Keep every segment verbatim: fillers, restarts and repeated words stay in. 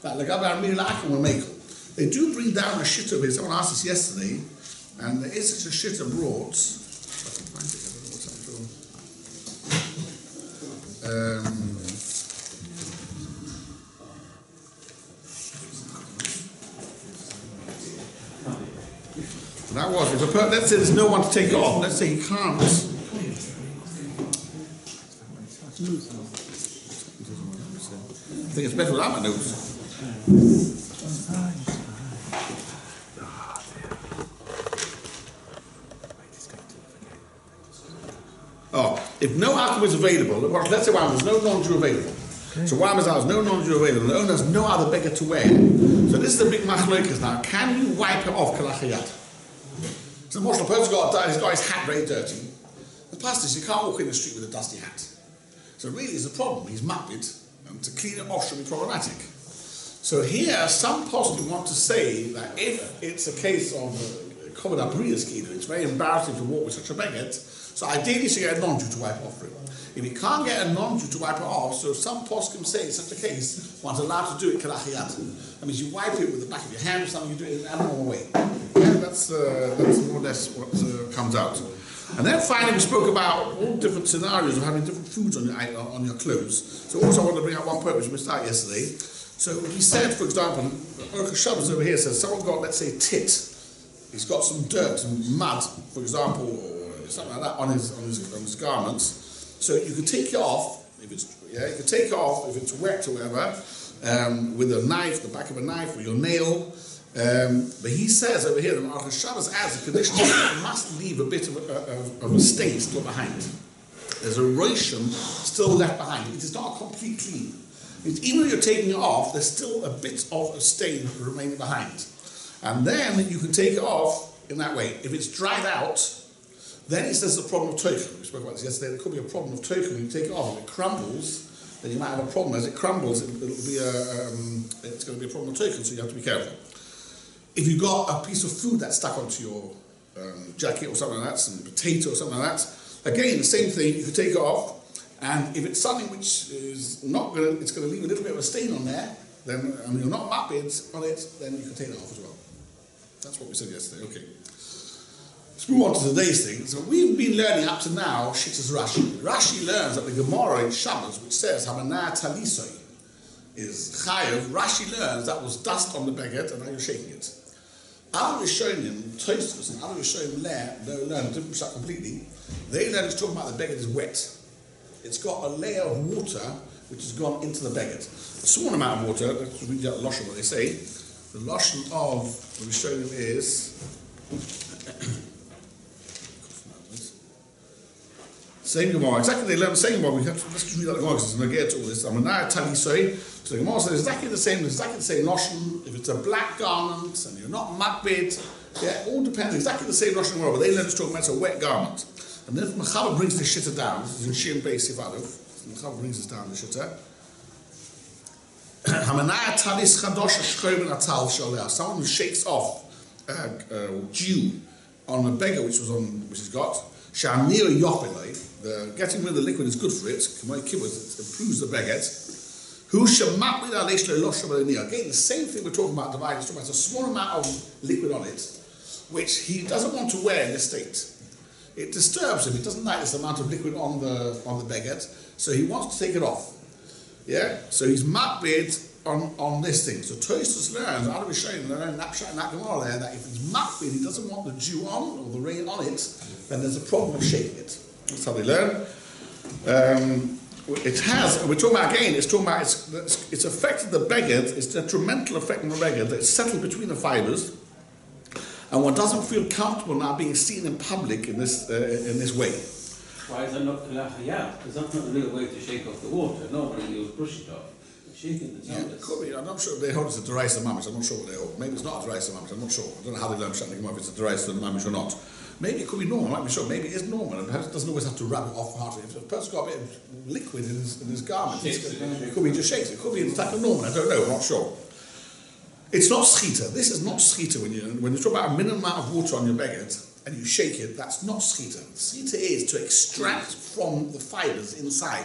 that Lagabar Mir La'akim will make. They do bring down a shitta here. Someone asked us yesterday, and there is such a shitta brought. If I can find it, I don't know what's that for. Um, That was, if a per let's say there's no one to take it off, let's say he can't. I think it's better without my notes. Oh, if no alcohol is available, let's say there's no non-Jew available. Okay. So why there's no non-Jew available, the owner has no other beggar to wear. So this is the big machlokas now. Can you wipe it off kalachayat? So the Moshe person's got, he's got his hat very dirty. The pastor says you can't walk in the street with a dusty hat. So really it's a problem. He's muppet, and to clean it off should be problematic. So here, some possibly want to say that if it's a case of covered up it's very embarrassing to walk with such a baguette, so ideally you should get a non-Jew to wipe it off for him. If you can't get a non-Jew to wipe it off, so some poskim say in such a case, one's allowed to do it kalachiyat. That means you wipe it with the back of your hand or something, you do it in an animal way. Yeah, that's, uh, that's more or less what uh, comes out. And then finally we spoke about all different scenarios of having different foods on your, on your clothes. So also I want to bring out one point which we missed out yesterday. So we said, for example, Orcha Shabbos over here says someone got, let's say, tit. He's got some dirt, some mud, for example, or something like that on his on his, on his garments. So you can take it off if it's yeah, you can take it off if it's wet or whatever, um, with a knife, the back of a knife, or your nail. Um, but he says over here, the Orcha Shabbos adds a condition that you must leave a bit of a, of, of a stain still behind. There's a roshim still left behind. It is not a complete clean. It's, even though you're taking it off, there's still a bit of a stain remaining behind. And then you can take it off in that way. If it's dried out, then it says the problem of toichel. We spoke about this yesterday. There could be a problem of toichel when you take it off. If it crumbles, then you might have a problem. As it crumbles, it, it'll be a, um, it's going to be a problem of toichel, so you have to be careful. If you've got a piece of food that's stuck onto your um, jacket or something like that, some potato or something like that, again, the same thing, you can take it off. And if it's something which is not going to, it's going to leave a little bit of a stain on there, then and you're not mapped on it, then you can take it off as well. That's what we said yesterday. Okay. Let's move on to today's thing. So we've been learning up to now Shittas Rashi. Rashi learns that the Gemara in Shabbos, which says Hamanah Talisoi, is Chayav. Rashi learns that was dust on the baguette and now you're shaking it. Other Rishonim, Tosfos, and other Rishonim learn, they learn different stuff completely. They learn it's talking about the baguette is wet. It's got a layer of water which has gone into the baguette. A small amount of water, let's read out Lashon what they say. The Lashon of the Rishonim is same Gemara, exactly they learn the same Gemara. We have to, let's just read out the Gemara because it's going to get to all this. I'm now telling you, sorry. So the Gemara says exactly the same, exactly the same Lashon. If it's a black garment and you're not makbid, yeah, all depends, exactly the same Lashon Gemara, but they learn it's talking about it's a wet garment. And then Mechaber brings the shitta down. This is in Shin Beis Sifadov. Mechaber brings this down, the shitta. Someone who shakes off uh, uh, dew on a beggar which was on, which has got the getting rid of the liquid is good for it. It improves the baguette. Who again, the same thing we're talking about dividing. It's talking about a small amount of liquid on it, which he doesn't want to wear in this state. It disturbs him. He doesn't like this amount of liquid on the on the baguette, so he wants to take it off. Yeah, so he's makbid on, on this thing. So Tosfos learns, out of his shayim, learn that Gemara there, that if he's makbid, he doesn't want the dew on or the rain on it, then there's a problem of shaking it. That's how they learn. Um, it has, we're talking about again, it's talking about, it's, it's affected the baguette, it's a detrimental effect on the baguette, that it's settled between the fibers, and one doesn't feel comfortable now being seen in public in this uh, in this way. Why is that not kalachayat? Because that's not the real way to shake off the water. Normally you would brush it off. Shaking the yeah, could be. I'm not sure they hold it a deraisa mamish. I'm not sure what they hold. Maybe it's not a deraisa mamish. I'm not sure. I don't know how they learn Shanti if it's a deraisa mamish or not. Maybe it could be normal. I'm not sure. Maybe it is normal. And perhaps it doesn't always have to rub it off hard. If a person's got a bit of liquid in his, in his garment, it could be just shakes. It could be in type of normal. I don't know. I'm not sure. It's not schita. This is not schita when you when you talk about a minimum amount of water on your baguette and you shake it. That's not schita. Schita is to extract from the fibers inside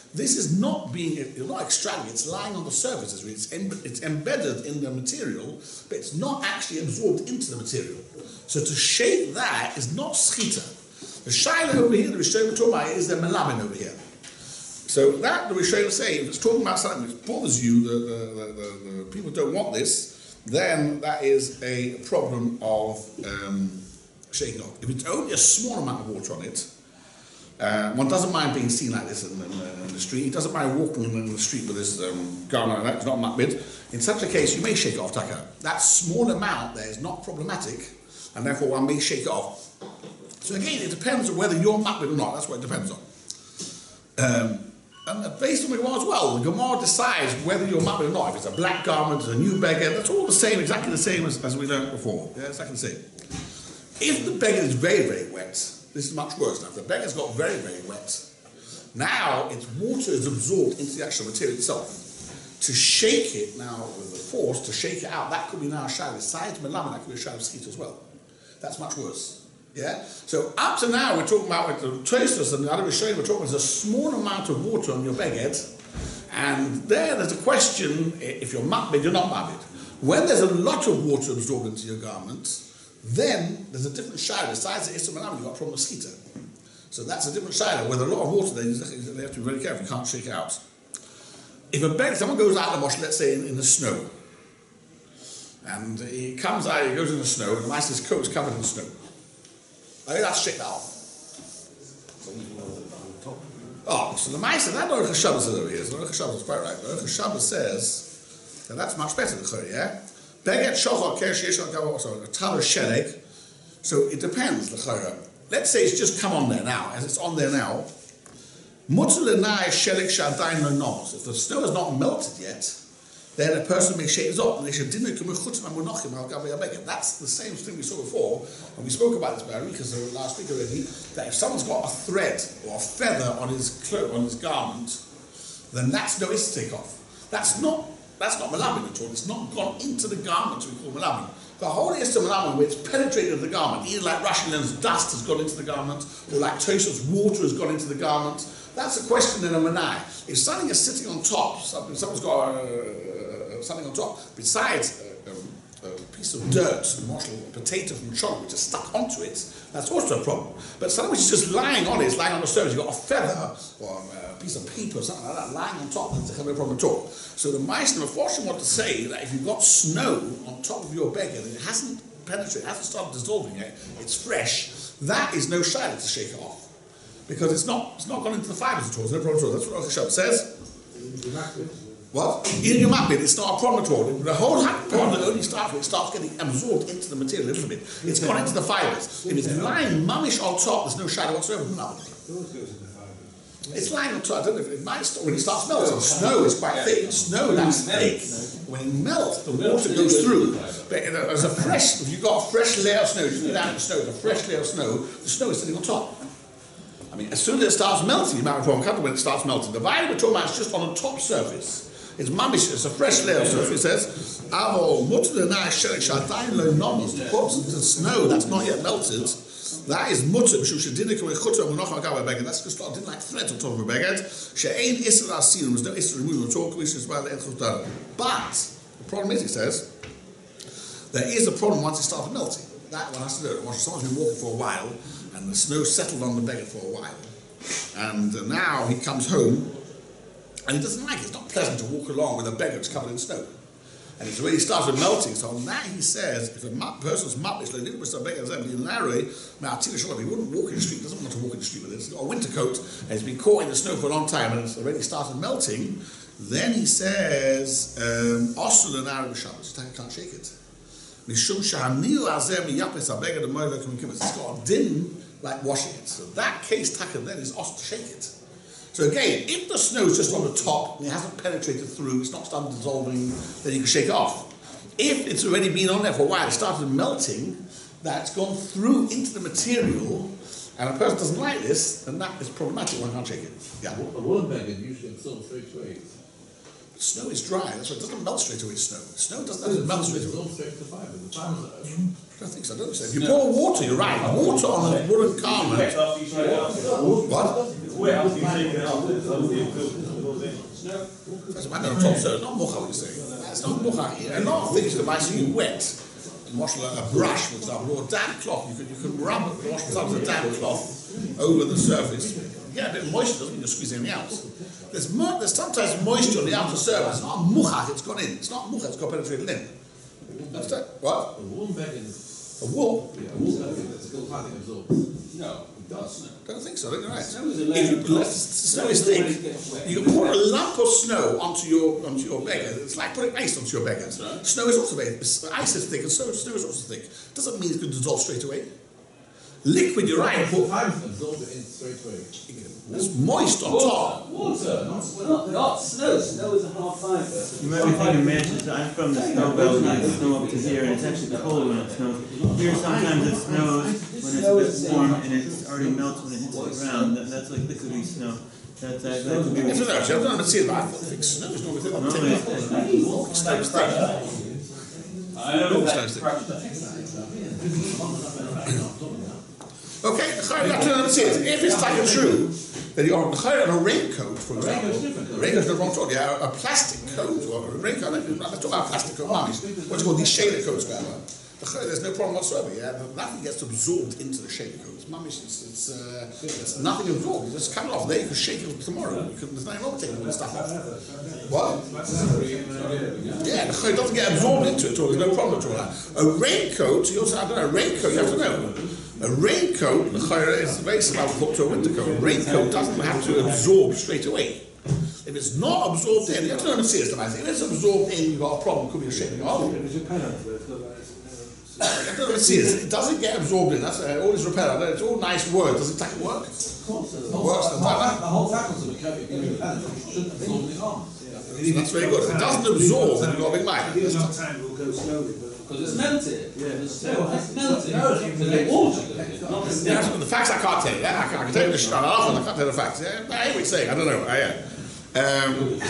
this is not being, you're not extracting, it's lying on the surface. It's, em it's embedded in the material, but it's not actually absorbed into the material. So to shake that is not schita. The shaila over here, the Rishonim talking about is the melamin over here. So that the Rishonim say, if it's talking about something which bothers you, the, the, the, the, the people don't want this, then that is a problem of um, shaking off. If it's only a small amount of water on it, uh, one doesn't mind being seen like this in, in, in the street. He doesn't mind walking in the street with this um, garment like that. It's not matbid. In such a case, you may shake it off taka. That small amount there is not problematic, and therefore one may shake it off. So again, it depends on whether you're matbid or not. That's what it depends on. Um, and based on the Gemara as well, the Gemara decides whether you're matbid or not. If it's a black garment, it's a new beggar, that's all the same, exactly the same as, as we learned before. Yeah, exactly the same. If the beggar is very, very wet, this is much worse now. If the beggar's got very, very wet, now its water is absorbed into the actual material itself. To shake it now with the force, to shake it out, that could be now a shadow. Besides melamin, that could be a shadow of skit as well. That's much worse. Yeah? So up to now, we're talking about with the Tosfos and the other Rishonim, we're talking about a small amount of water on your beged, and there, there's a question if you're matbid, you're not matbid. When there's a lot of water absorbed into your garment, then there's a different shadow. Besides the Issa Melamin, you've got a problem with mosquito. So that's a different shadow. With a lot of water, they, they have to be very careful. You can't shake it out. If a beggar, someone goes out of the wash, let's say in, in the snow, and he comes out, he goes in the snow, and the master's coat is covered in snow. I think that's shake that off. Oh, so the Meister, that Baruch HaShabbos is over here. So Baruch HaShabbos is quite right. Baruch HaShabbos says that that's much better than Chori, yeah? Beget shochar kesh yesh al gavah, so a taler shereg. So it depends, the Chora. Let's say it's just come on there now, as it's on there now. Mutter lenai shereg shadayin lo nos. If the snow has not melted yet, then a person may shake it off, and they should dinner k'mechutzim amunachim al gavah beget. That's the same thing we saw before, and we spoke about this by because last week already. That if someone's got a thread or a feather on his cloak, on his garment, then that's no is to take off. That's not. That's not melamin at all. It's not gone into the garment we call melamin. The whole is to melamin where it's penetrated the garment, either like Rashi learns dust has gone into the garment, or like Tosfos water has gone into the garment. That's a question in a manai. If something is sitting on top, something, someone's got uh, something on top, besides uh, um, a piece of dirt, a morsel, a potato from chocolate which is stuck onto it, that's also a problem. But something which is just lying on it, it's lying on the surface, you've got a feather or a piece of paper or something like that lying on top, that's a problem at all. So the Meister unfortunately want to say that if you've got snow on top of your beggar and it hasn't penetrated, it hasn't started dissolving yet, it's fresh, that is no shadow to shake it off. Because it's not it's not gone into the fibers at all, it's no problem at all. That's what Rosh Hashanah says. What? In your matbid, it's not a problem at all. The whole problem only starts when it starts getting absorbed into the material a little bit. It's gone into the fibers. If it's lying mummish on top, there's no shadow whatsoever. No. It's lying on top. I don't know if it might start when it starts melting. Snow is quite thick. Snow that's thick. When it melts, the water goes through. But as a fresh, if you've got a fresh layer of snow, you put down in the snow, a fresh layer of snow, the snow is sitting on top. I mean, as soon as it starts melting, you might have a problem when it starts melting. The vine we're talking about is just on the top surface. It's mamish, it's a fresh layer of surface. It says, Avo mutter lenai shereg shadayin lo nomos. To put the snow that's not yet melted, that is mutter. That's just didn't like thread on top of a beged. She'ein isser asin. There's no isser removal at all. But the problem is, he says, there is a problem once it started melting. That one has to do it. Once someone's been walking for a while, and the snow settled on the beggar for a while, and uh, now he comes home, and he doesn't like it. It's not pleasant to walk along with a beggar that's covered in snow. And it's already started melting. So on that he says, if a person's mutt is like little bit of beggar, he wouldn't walk in the street, he doesn't want to walk in the street with it. He's got a winter coat, and he's been caught in the snow for a long time, and it's already started melting. Then he says, Osul and Arab Shabbos, you can't shake it. It's got a din like washing it. So that case, taka then is os to shake it. So again, if the snow is just on the top and it hasn't penetrated through, it's not started dissolving, then you can shake it off. If it's already been on there for a while, it started melting, that's gone through into the material, and a person doesn't like this, then that is problematic. One can't shake it. Yeah. A woolen beggar usually absorbs straight away. Snow is dry, that's why it doesn't melt straight away. Snow. Snow doesn't melt straight away. Straight to fibre. The fibres are open. I don't think so. I don't think so. If you pour water, you're right. Water on a woolen garment. What? That's what I'm on top, so it's not mocha, what you're saying. That's not mocha here. A lot of things that might see you wet. Wash a brush, for example, or a damp cloth. You can, you can rub wash the top of a damp cloth over the surface. You get a bit of moisture, doesn't mean you're squeezing anything out. There's, mo there's sometimes moisture on the outer surface. It's not muchach, it's gone in. It's not muchach, it's got penetrated in. Understand? What? A wool begging. A wool? Yeah, a wool begging that's still hardly absorbs. No, it does. I don't think so, I think you're right. Snow is a If layer you of put cloth. snow is thick, you can pour a lump of snow onto your onto your beggar. It's like putting ice onto your beggar. Right. Snow is also very, ice is thick and so snow is also thick. Doesn't mean it's going to dissolve straight away. Liquid, you're right. Four times absorb it in straight away. It's moist on top. Water, not, not, not snow. Snow is a hard fiber. You might be thinking, Manchester, I'm from the snow belt, and it's snow up to here, and it's actually cold when it snows. Here sometimes it snows when it's a bit warm, and it already melts when it hits the ground. That, that's like liquidy snow. That's, uh, that could be... It's an actually, I don't know see it, but I think snow is normally thick. Normally it's thick. Snow is thick. I don't know if that's Snow's practical. Okay, you have to understand, if it's taken true, then you're on a raincoat, for example. A raincoat's the wrong sort, yeah, a plastic coat, or a raincoat, let's talk about plastic coat, what's called these shader coats, whatever. There's no problem whatsoever, yeah, nothing gets absorbed into the shader coats. Mamish, it's, it's, uh, it's nothing absorbed, you just cut it off there, you can shake it tomorrow, you can, there's nothing wrong with taking all the stuff off. What? Yeah, the coat doesn't get absorbed into it at all, there's no problem at all. A raincoat, you also, I don't know, a raincoat, you have to know. A raincoat, is very similar to a winter coat. A raincoat doesn't have to absorb straight away. If it's not absorbed in, you have to understand this. If it's absorbed in, you've got a problem, it could be a shaking off. It doesn't get absorbed in, that's uh, all this repeller, it's all nice words, does it take work? It works, The whole tackles of a coat, if you shouldn't absorb it on. that's very good. If it doesn't absorb, then you've got a big mic. Give it enough time, we'll go slowly. Because it's melted. Yeah. The snow has melted. So the water goes in, not the Yeah, snow. the facts I can't tell you, yeah? I, can, I can tell you the shit, I can't tell you the facts. Yeah? I hear what you're saying, I don't know. Uh, yeah. Um,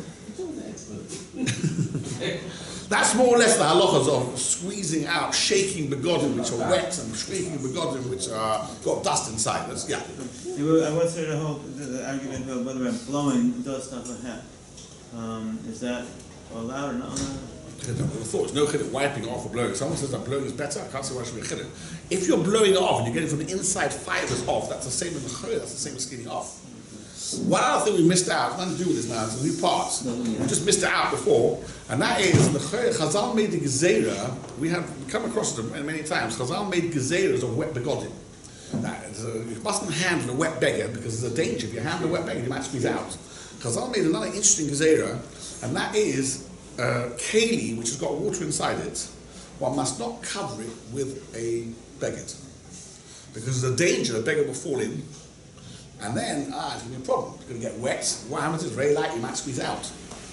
that's more or less the halachas of squeezing out, shaking begodim which are wet and shaking begodim which are got dust inside. That's, yeah. I once heard a whole the, the argument about whether I'm blowing dust off a hat. Um, is that allowed or not allowed? I don't know, the thought is no chiddush wiping off or blowing. Someone says that blowing is better, I can't see why it should be a chiddush. If you're blowing it off and you're getting from the inside fibers off, that's the same as the chayr, that's the same as skinning off. One other thing we missed out, nothing to do with this now, it's a new part. We just missed it out before, and that is the chayr, Chazal made the gezerah, we have come across it many times, Chazal made gezerahs of wet begodim. Now, you mustn't handle a wet beggar because there's a danger. If you handle a wet beggar, you might squeeze out. Chazal made another interesting gezerah, and that is uh, keli, which has got water inside it. One must not cover it with a beggar, because there's a danger a beggar will fall in, and then ah, it's going to be a problem. It's going to get wet. What happens is very light, you might squeeze out.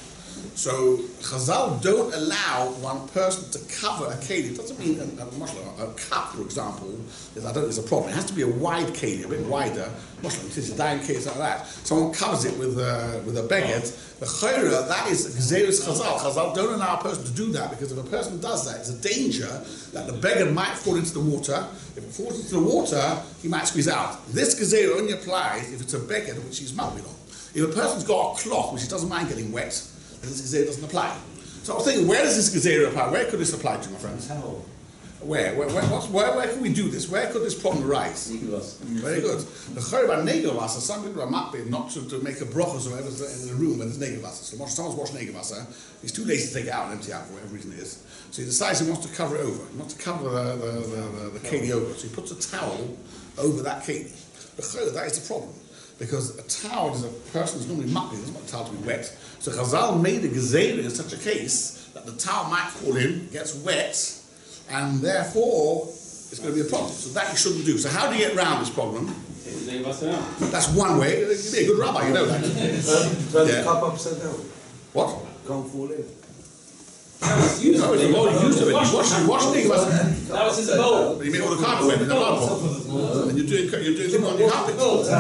So Chazal don't allow one person to cover a keli. It doesn't mean a, a, a cup, for example, is, I don't think it's a problem. It has to be a wide keli, a bit wider. Muslim, it's a dying case like that. Someone covers it with a, with a beged. The chayra, that is Gzeirus Chazal. Chazal don't allow a person to do that, because if a person does that, it's a danger that the beged might fall into the water. If it falls into the water, he might squeeze out. This Gzeirah only applies if it's a beged which he's married on. If a person's got a cloth which he doesn't mind getting wet, then this Gezerah doesn't apply. So I was thinking, where does this Gezerah apply? Where could this apply to, my friends? Where? Where, where, what's, where, where can we do this? Where could this problem arise? Very good. The Chayra Negavasa, some people are makbid not to, to make a brochus or whatever in the room when there's Negavasa. So someone's washing Negavasa, he's too lazy to take it out and empty out for whatever reason it is. So he decides he wants to cover it over. He wants to cover the, the, the, the, the keli over. So he puts a towel over that keli. The Chayra, that is the problem. Because a towel is a person who's normally makbid, doesn't want the towel to be wet. So Chazal made a gezerah in such a case that the towel might fall in, gets wet, and therefore it's going to be a problem. So that you shouldn't do. So how do you get around this problem? That's one way. You'd be a good rabbi, you know that. Turn the cup upside down. What? Can't fall in. No, it's a bowl you used to it. You wash, you wash things. That was his bowl. But you make all the carpet wet in the bowl. And you're doing, you're doing things on your carpet.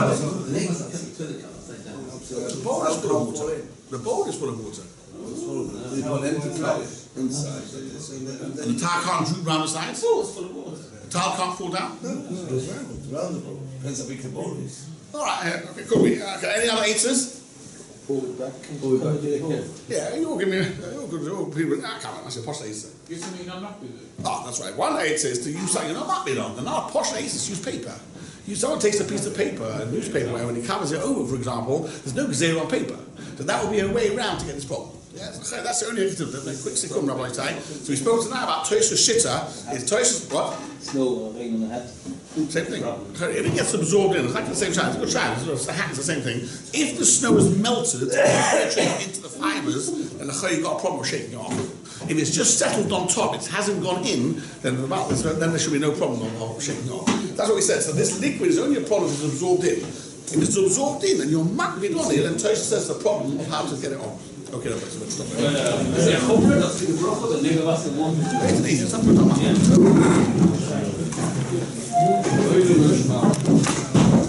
The bowl is full of water. The bowl is full of water. You got an empty cup inside. And the towel can't droop round the sides? Bowl is full of water. The towel can't fall down? No, it goes round, round the bowl. Depends how big the bowl is. All right, uh, okay, cool. We- Okay, any other answers? pull it back. Pull it back, yeah, yeah. Yeah, you're giving me, you're good, you're people, ah, come on, that's a posh ace. Give me a knock with it. Oh, that's right. One eight says to use something you're not on, and our posh aces use paper. You, someone takes a piece of paper, a newspaper, and he covers it over, for example, there's no gazelle on paper. So that would be a way around to get this problem. Yeah, so that's the only thing to do. The quick sikum, Rabbi say. So we spoke tonight about Tosha Shitta. Is Tosha what? Snow rain on the hat. Same thing. If it gets absorbed in, it's like the same chance. It's a chance. It's the hat is the same thing. If the snow is melted and penetrated into the fibres, then the you've got a problem with shaking it off. If it's just settled on top, it hasn't gone in, then about this, then there should be no problem of shaking it off. That's what we said. So this liquid is only a problem if it's absorbed in. If it's absorbed in and you're mucking on it, then Tosha says the problem of how to get it off. Okay, no, so let's stop there. זה חומר, אז תגברוך אותו, נגע וס לבון. It's easy, it's not put on.